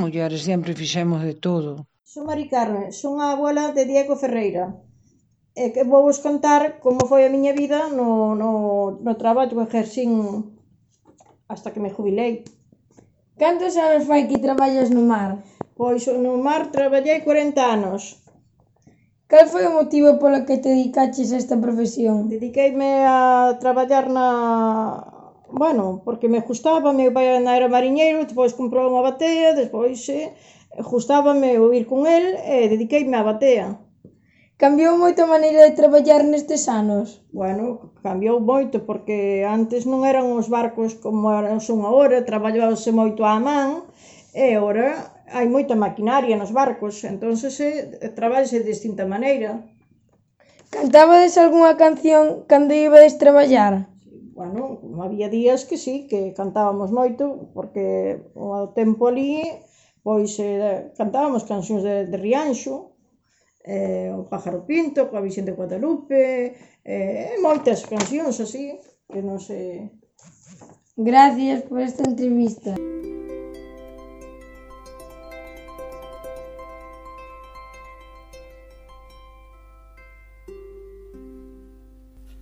mulleres sempre fixemos de todo. Son Mari Carmen, son a abuela de Diego Ferreira. E que vou vos contar como foi a miña vida no traballo que exercín hasta que me jubilei. Cantos anos fai que traballas no mar? Pois no mar traballei 40 anos. Cal foi o motivo polo que te dedicaches a esta profesión? Dediqueime a traballar porque me gustaba, meu pai era mariñeiro, despois comprou unha batea, despois gustábame o ir con el e dediqueime á batea. Cambiou moito a maneira de traballar nestes anos? Cambiou moito porque antes non eran os barcos como son agora, traballábase moito á man e agora hai moita maquinaria nos barcos, entonces traballase de distinta maneira. Cantabades algunha canción cando ibades traballar? Había días que sí, que cantábamos moito, porque ao tempo ali, pois cantábamos cancións de Rianxo, o Pájaro Pinto, coa Virxen de Guadalupe, moitas cancións así, que non sei. Gracias por esta entrevista.